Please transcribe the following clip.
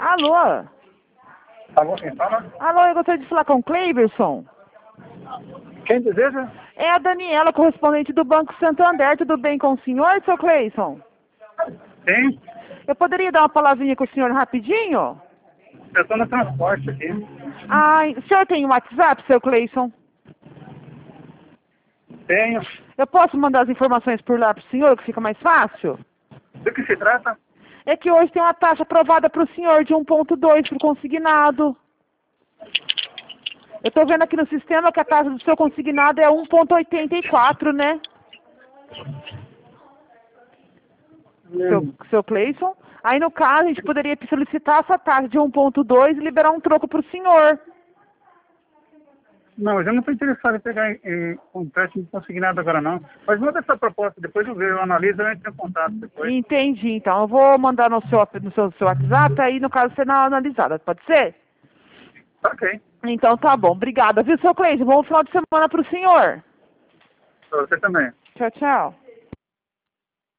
Alô? Alô, quem fala? Alô, eu gostaria de falar com o Cleiverson. Quem deseja? É a Daniela, correspondente do Banco Santander. Tudo bem com o senhor, seu Cleison? Sim, Eu poderia dar uma palavrinha com o senhor rapidinho? eu estou no transporte aqui. Ai, o senhor tem WhatsApp, seu Cleison? Tenho. Eu posso mandar as informações por lá para o senhor, que fica mais fácil? Do que se trata? É que hoje tem uma taxa aprovada para o senhor de 1,2 para o consignado. Eu estou vendo aqui no sistema que a taxa do seu consignado é 1,84, né? Seu Cleison? Aí, no caso, a gente poderia solicitar essa taxa de 1,2 e liberar um troco para o senhor. Não, eu já não estou interessado em pegar um empréstimo consignado agora, não. Mas manda essa proposta, depois eu vejo, eu analiso e eu entro em contato depois. Entendi, então. Eu vou mandar no seu WhatsApp, aí, no caso, você não analisada. Pode ser? Ok. Então, tá bom. Obrigada, viu, seu Cleison? Bom final de semana para o senhor. Para você também. Tchau, tchau.